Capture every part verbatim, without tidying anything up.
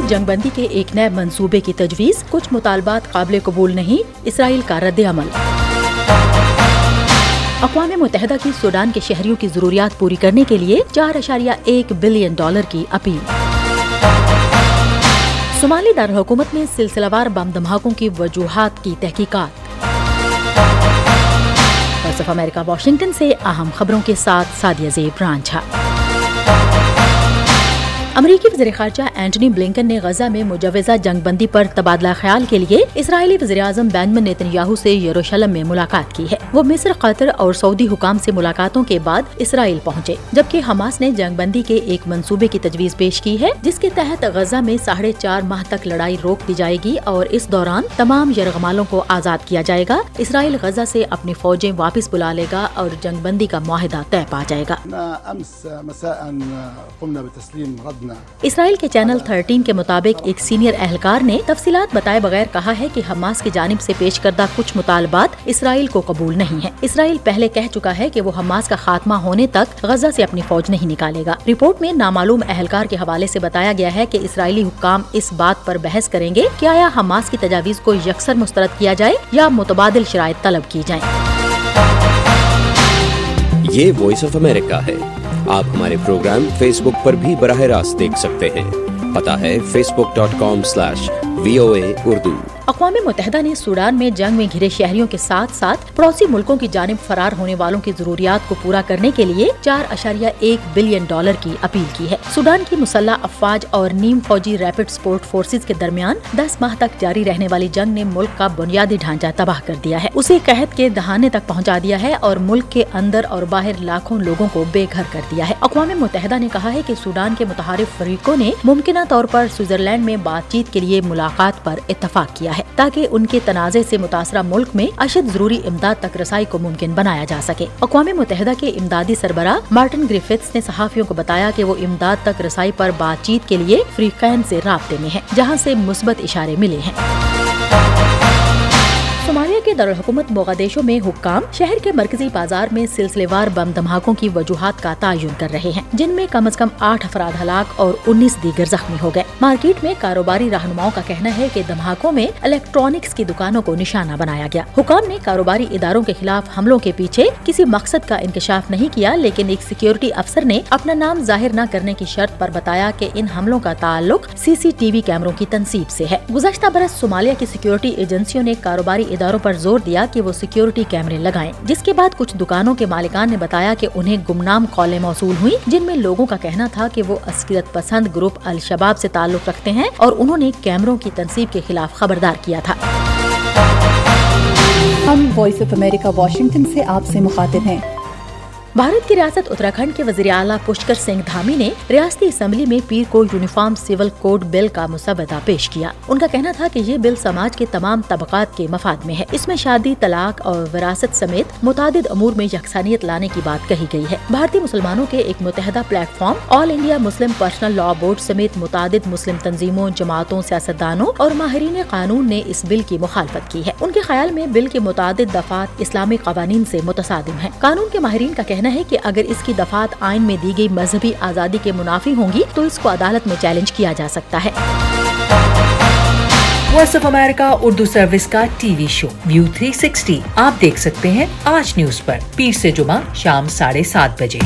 जंग बंदी के एक नए मंसूबे की तजवीज़, कुछ मुतालबात काबिल कबूल नहीं, इसराइल का रद्द अमल। अक़वाम मुत्तहिदा की सूडान के शहरियों की ज़रूरियात पूरी करने के लिए चार अशारिया एक बिलियन डॉलर की अपील। सोमाली दारकूमत में सिलसिलावार बम धमाकों की वजूहात की तहकीकात। वॉइस ऑफ अमेरिका वाशिंगटन से अहम खबरों के साथ सादिया ज़ेब रांझा। अमरीकी वज़ीर ख़ारजा एंटनी ब्लिंकन ने गजा में मुजव्वज़ा जंग बंदी पर तबादला ख्याल के लिए इस्राईली वज़ीर आज़म बेंजामिन नेतन्याहू से यरूशलेम में मुलाकात की है। वो मिस्र, कतर और सऊदी हुकाम से मुलाकातों के बाद इसराइल पहुँचे, जबकि हमास ने जंग बंदी के एक मंसूबे की तजवीज़ पेश की है, जिसके तहत गजा में साढ़े चार माह तक लड़ाई रोक दी जाएगी और इस दौरान तमाम यरगमालों को आज़ाद किया जाएगा। इसराइल गजा से अपनी फौजें वापस बुला लेगा और जंग बंदी का मुआहिदा तय पा जाएगा। इसराइल के चैनल थर्टीन के मुताबिक एक सीनियर एहलकार ने तफसीलात बताए बगैर कहा है कि हमास की जानिब से पेश करदा कुछ मुतालबात इसराइल को कबूल नहीं है। इसराइल पहले कह चुका है कि वो हमास का खात्मा होने तक गजा से अपनी फौज नहीं निकालेगा। रिपोर्ट में नामालूम एहलकार के हवाले से बताया गया है कि इसराइली हुक्काम इस बात पर बहस करेंगे कि आया हमास की तजावीज़ को यकसर मुस्तरद किया जाए या मुतबादिल शराइत तलब की जाए। ये वॉइस ऑफ अमेरिका है। आप हमारे प्रोग्राम फेसबुक पर भी बराह रास्त देख सकते हैं। पता है Facebook dot com slash V O A Urdu. अक़वाम मुत्तहिदा ने सूडान में जंग में घिरे शहरियों के साथ साथ पड़ोसी मुल्कों की जानिब फरार होने वालों की जरूरियात को पूरा करने के लिए चार अशारिया एक बिलियन डॉलर की अपील की है। सूडान की मुसल्लह अफवाज और नीम फौजी रैपिड सपोर्ट फोर्सेज के दरमियान दस माह तक जारी रहने वाली जंग ने मुल्क का बुनियादी ढांचा तबाह कर दिया है, उसे कहत के दहाने तक पहुँचा दिया है और मुल्क के अंदर और बाहर लाखों लोगों को बेघर कर दिया है। अक़वाम मुत्तहिदा ने कहा है कि सूडान के मुतहारिफ फरीकों ने मुमकिना तौर पर स्विट्जरलैंड में बातचीत के लिए मुलाकात पर इत्तफाक किया है, ताकि उनके तनाज़े से मुतासरा मुल्क में अशद ज़रूरी इमदाद तक रसाई को मुमकिन बनाया जा सके। अक़वाम मुत्तहिदा के इमदादी सरबराह मार्टिन ग्रिफिथ्स ने सहाफ़ियों को बताया कि वो इमदाद तक रसाई पर बातचीत के लिए फ्रीकैन से राब्ते में है, जहाँ से मुस्बत इशारे मिले हैं। सोमालिया के दारुल हुकूमत मोगादिशो में हुक्काम शहर के मरकजी बाजार में सिलसिलेवार बम धमाकों की वजूहात का तयन कर रहे हैं, जिनमें कम अज कम आठ अफराद हलाक और उन्नीस दीगर जख्मी हो गए। मार्केट में कारोबारी रहनुमाओं का कहना है कि धमाकों में इलेक्ट्रॉनिक्स की दुकानों को निशाना बनाया गया। हुक्काम ने कारोबारी इदारों के खिलाफ हमलों के पीछे किसी मकसद का इंकशाफ नहीं किया, लेकिन एक सिक्योरिटी अफसर ने अपना नाम जाहिर न करने की शर्त पर बताया कि इन हमलों का ताल्लुक सी सी टी वी कैमरों की तनसीब से है। गुज़श्ता बरस सोमालिया की सिक्योरिटी एजेंसियों ने कारोबारी इदारों पर जोर दिया कि वो सिक्योरिटी कैमरे लगाएं, जिसके बाद कुछ दुकानों के मालिकान ने बताया कि उन्हें गुमनाम कॉलें मौसूल हुई, जिनमें लोगों का कहना था कि वो अस्कियत पसंद ग्रुप अल शबाब से ताल्लुक रखते हैं और उन्होंने कैमरों की तनसीब के खिलाफ खबरदार किया था। हम वॉइस ऑफ अमेरिका वाशिंगटन से आपसे मुखातिब हैं। भारत की रियासत उत्तराखंड के वज़ीर आला पुष्कर सिंह धामी ने रियासती असम्बली में पीर को यूनिफॉर्म सिविल कोड बिल का मुसवदा पेश किया। उनका कहना था कि ये बिल समाज के तमाम तबकात के मफाद में है। इसमें शादी, तलाक और विरासत समेत मुतादिद अमूर में यकसानियत लाने की बात कही गई है। भारतीय मुसलमानों के एक मुतहदा platform all India Muslim personal law board समेत मुतादिद मुस्लिम तंजीमों, जमातों, सियासतदानों और माहिरीन कानून ने इस बिल की मुखालफत की है। उनके ख्याल में बिल के मुतादिद दफात इस्लामी कवानीन से मुतसादिम है। कानून के माहिरीन का कहना है कि अगर इसकी दफात आइन में दी गई मजहबी आजादी के मुनाफी होंगी तो इसको अदालत में चैलेंज किया जा सकता है। Voice of America Urdu service का TV show view three sixty आप देख सकते हैं आज न्यूज पर, पीर से जुमा शाम साढ़े सात बजे।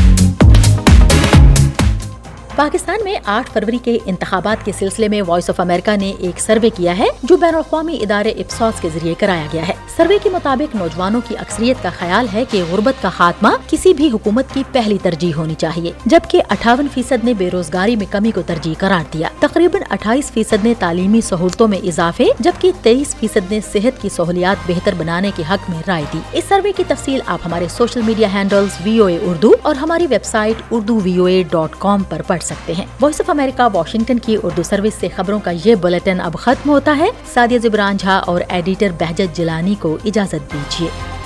पाकिस्तान में आठ फरवरी के इंतखाबात के सिलसिले में वॉइस ऑफ अमेरिका ने एक सर्वे किया है, जो बैनुल-अक़वामी इदारे इप्सॉस के जरिए कराया गया है। सर्वे के मुताबिक नौजवानों की अक्सरियत का ख्याल है कि गुर्बत का खात्मा किसी भी हुकूमत की पहली तरजीह होनी चाहिए, जबकि अट्ठावन फीसद ने बेरोजगारी में कमी को तरजीह करार दिया। तकरीबन अट्ठाईस फीसद ने तालीमी सहूलतों में इजाफे, जबकि तेईस फीसद ने सेहत की सहूलियात बेहतर बनाने के हक में राय दी। इस सर्वे की तफसील आप हमारे social media handles V O A Urdu और हमारी website Urdu V O A dot com पर पढ़ सकते हैं। वॉइस ऑफ अमेरिका वाशिंगटन की उर्दू सर्विस से खबरों का ये बुलेटिन अब खत्म होता है। सादिया ज़ेब रांझा और एडिटर बहजत जिलानी को इजाजत दीजिए।